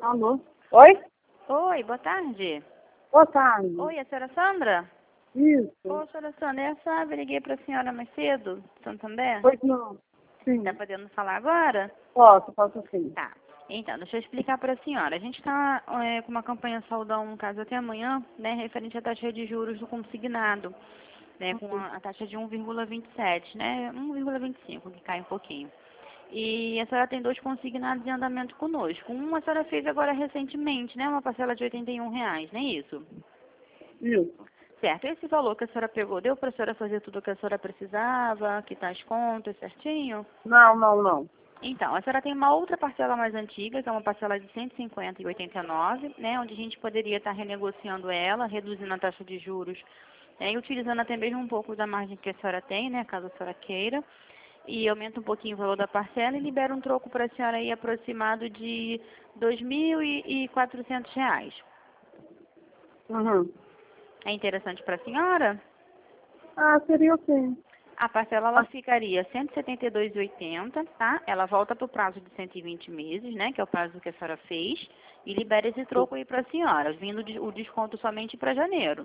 Alô? Oi? Oi, boa tarde. Boa tarde. Oi, a senhora Sandra? Isso. Ô, senhora Sandra, é a Sandra, liguei para a senhora mais cedo, Santander. Pois não. Sim. Tá podendo falar agora? Posso sim. Tá. Então, deixa eu explicar para a senhora. A gente está com uma campanha Saudão, no caso até amanhã, né, referente à taxa de juros do consignado, né, com a taxa de 1,27, né, 1,25, que cai um pouquinho. E a senhora tem 2 consignados em andamento conosco. Um a senhora fez agora recentemente, né, uma parcela de R$ 81, não é isso? Isso. Certo. Esse valor que a senhora pegou, deu para a senhora fazer tudo o que a senhora precisava, quitar as contas certinho? Não. Então, a senhora tem uma outra parcela mais antiga, que é uma parcela de 150,89, né, onde a gente poderia estar renegociando ela, reduzindo a taxa de juros, né, e utilizando até mesmo um pouco da margem que a senhora tem, né, caso a senhora queira, e aumenta um pouquinho o valor da parcela e libera um troco para a senhora aí aproximado de R$ 2.400. Uhum. É interessante para a senhora? Ah, seria sim. A parcela ela ficaria R$ 172,80, tá? Ela volta para o prazo de 120 meses, né? Que é o prazo que a senhora fez. E libera esse troco aí para a senhora, vindo o desconto somente para janeiro.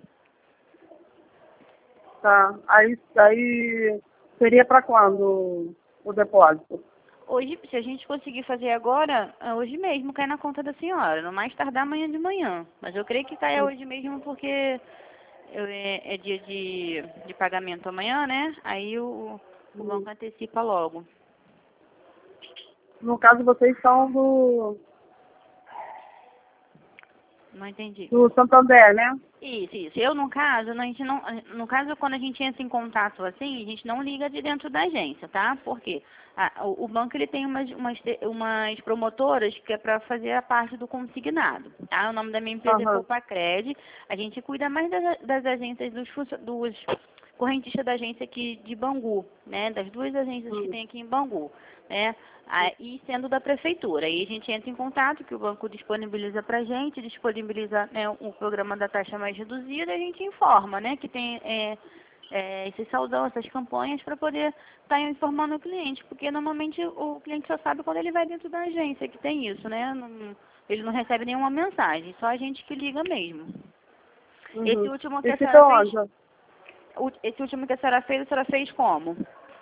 Tá. Aí seria para quando o depósito? Hoje, se a gente conseguir fazer agora, hoje mesmo cai na conta da senhora. No mais tardar amanhã de manhã. Mas eu creio que caia hoje mesmo porque é dia de pagamento amanhã, né? Aí o banco antecipa logo. No caso, vocês são Não entendi. do Santander, né? Isso. Eu, no caso, a gente não, no caso, quando a gente entra em contato assim, a gente não liga de dentro da agência, tá? Por quê? O banco, ele tem umas promotoras que é para fazer a parte do consignado, tá? O nome da minha empresa é Aham. Poupacred. A gente cuida mais das agências, dos correntistas da agência aqui de Bangu, né? Das 2 agências que tem aqui em Bangu, né? E sendo da prefeitura. Aí a gente entra em contato, que o banco disponibiliza para a gente, disponibiliza, né, o programa da taxa mais reduzida, a gente informa, né, que tem esse saudão, essas campanhas para poder estar informando o cliente, porque normalmente o cliente só sabe quando ele vai dentro da agência que tem isso, né? Ele não recebe nenhuma mensagem, só a gente que liga mesmo. Esse Uhum. último que E a fica senhora fez, onde? esse último que a senhora fez como?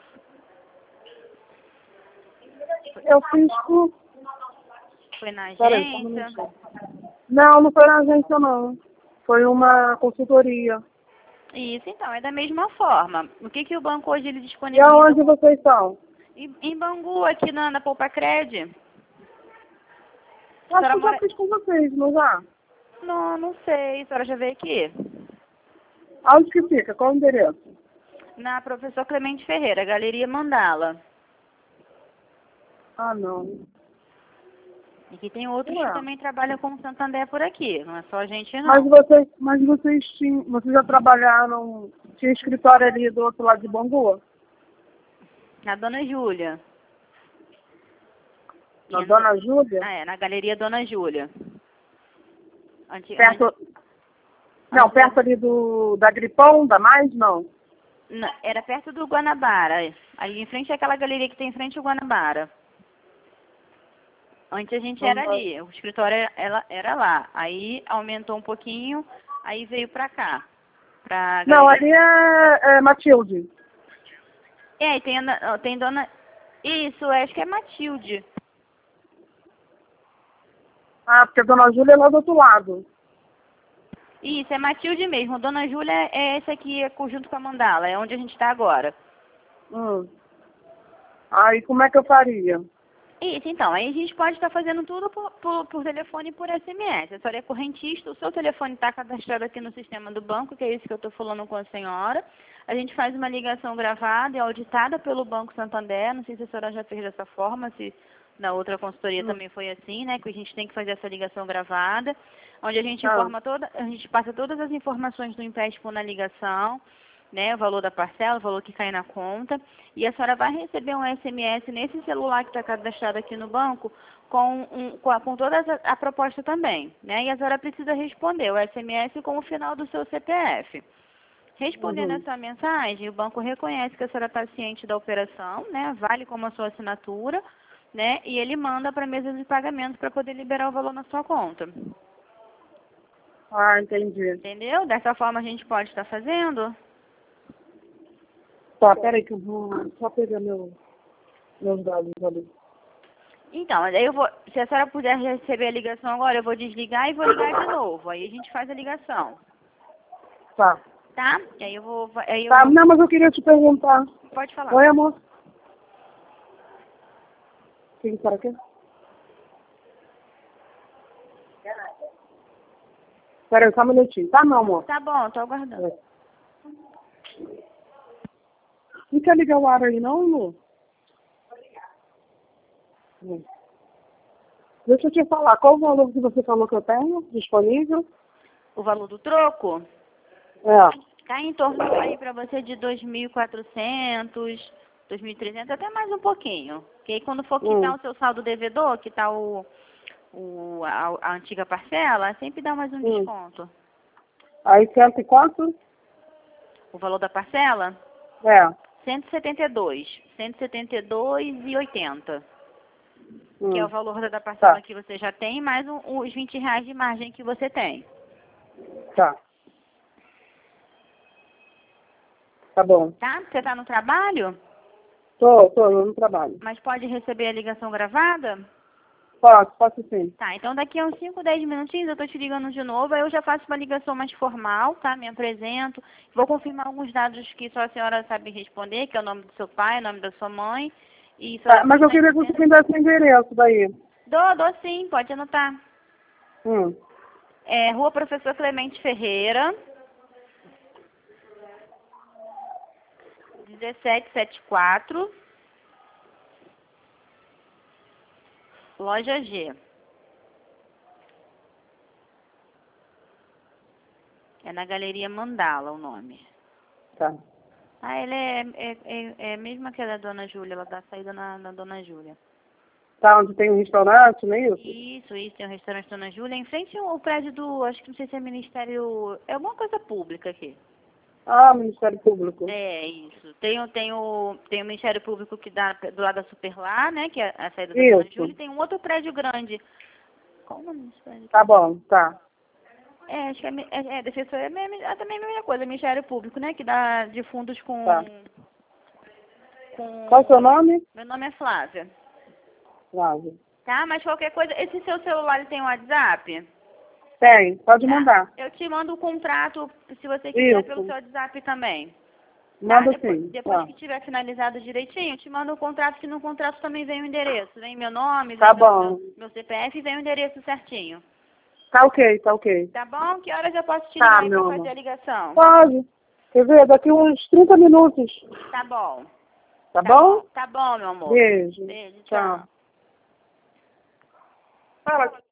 Eu fiz por... Foi na Peraí, só um agência? minutinho. Não foi na agência, não. Foi uma consultoria. Isso, então, é da mesma forma. O que o banco hoje ele E disponibiliza aonde vocês estão? em Bangu, aqui na Poupacred? A Acho que senhora eu já mora... fiz com vocês, não já? Não sei, a senhora já veio aqui? Aonde que fica? Qual o endereço? Na Professor Clemente Ferreira, Galeria Mandala. Ah, não. E que tem outros que Ué. também trabalham com Santander por aqui, não é só a gente Mas não. vocês já trabalharam, tinha escritório ali do outro lado de Bangu? Na Dona Júlia. Na Tinha Dona Júlia? na Galeria Dona Júlia. Perto, não, perto ali da Gripão, da Mais, não. Era perto do Guanabara. Ali em frente àquela galeria que tem em frente ao Guanabara. Antes a gente era Uhum. ali, o escritório era lá. Aí aumentou um pouquinho, aí veio pra cá. Pra Não, galeria. ali é Matilde. E tem dona. Isso, acho que é Matilde. Ah, porque a Dona Júlia é lá do outro lado. Isso, é Matilde mesmo. Dona Júlia é esse aqui, junto com a Mandala, é onde a gente está agora. Aí como é que eu faria? Isso, então, aí a gente pode estar fazendo tudo por telefone e por SMS. A senhora é correntista, o seu telefone está cadastrado aqui no sistema do banco, que é isso que eu estou falando com a senhora. A gente faz uma ligação gravada e auditada pelo Banco Santander. Não sei se a senhora já fez dessa forma, se na outra consultoria também foi assim, né? Que a gente tem que fazer essa ligação gravada, onde a gente a gente passa todas as informações do empréstimo na ligação, né, o valor da parcela, o valor que cai na conta, e a senhora vai receber um SMS nesse celular que está cadastrado aqui no banco com toda a proposta também, né, e a senhora precisa responder o SMS com o final do seu CPF. Respondendo essa mensagem, o banco reconhece que a senhora está ciente da operação, né, vale como a sua assinatura, né? E ele manda para a mesa de pagamento para poder liberar o valor na sua conta. Ah, entendi. Entendeu? Dessa forma a gente pode estar fazendo. Tá, peraí que eu vou só pegar meus dados ali. Então, aí eu vou, se a senhora puder receber a ligação agora, eu vou desligar e vou ligar de novo. Aí a gente faz a ligação, Tá. tá? E aí eu vou, Tá, não, mas eu queria te perguntar. Pode falar. Oi, amor. O que será que é? Peraí, só um minutinho. Tá, não, amor. Tá bom, tô aguardando. É. Não quer ligar o ar aí, não, amor? Deixa eu te falar, qual o valor que você falou que eu tenho disponível? O valor do troco É. tá em torno aí para você de 2.400, 2.300, até mais um pouquinho. Porque aí quando for quitar o seu saldo devedor, quitar a antiga parcela, sempre dá mais um desconto. Aí, cento e quanto? O valor da parcela? É. 172,80. Que é o valor da parcela que você já tem, mais os R$20 de margem que você tem. Tá. Tá bom. Tá? Você tá no trabalho? Tô no trabalho. Mas pode receber a ligação gravada? Posso sim. Tá, então daqui a uns 5, 10 minutinhos eu tô te ligando de novo, aí eu já faço uma ligação mais formal, tá? Me apresento, vou confirmar alguns dados que só a senhora sabe responder, que é o nome do seu pai, o nome da sua mãe. E Tá, mas eu queria que você me desse o endereço daí. Dou sim, pode anotar. Hum. É Rua Professor Clemente Ferreira, 1774, Loja G. É na Galeria Mandala o nome. Tá. Ah, ele é mesmo que a da Dona Júlia, ela dá saída na Dona Júlia. Tá, onde tem um restaurante, não é isso? Isso, tem o restaurante Dona Júlia, em frente ao prédio do, acho que não sei se é Ministério, é alguma coisa pública aqui. Ah, Ministério Público. É, isso. Tem o Ministério Público que dá do lado da Superlar, né, que é a saída da Dona Júlia, e tem um outro prédio grande. Qual o nome desse prédio? Tá bom, tá. É, acho que é defensor, também a mesma coisa, Ministério Público, né, que dá de fundos com... Tá. Qual é o seu nome? Meu nome é Flávia. Flávia. Tá, mas qualquer coisa, esse seu celular ele tem um WhatsApp? Tem, pode mandar. Eu te mando o contrato, se você quiser, pelo seu WhatsApp também. Manda Tá? sim. Depois que tiver finalizado direitinho, eu te mando o contrato, que no contrato também vem o endereço. Vem meu nome, Tá vem bom. meu CPF e vem o endereço certinho. Tá ok, tá ok. Tá bom? Que horas eu posso te Tá, ligar aí meu pra amor. fazer a ligação? Pode. Quer ver? Daqui uns 30 minutos. Tá bom. Tá bom? Tá bom, meu amor. Beijo. Beijo, tchau. Fala.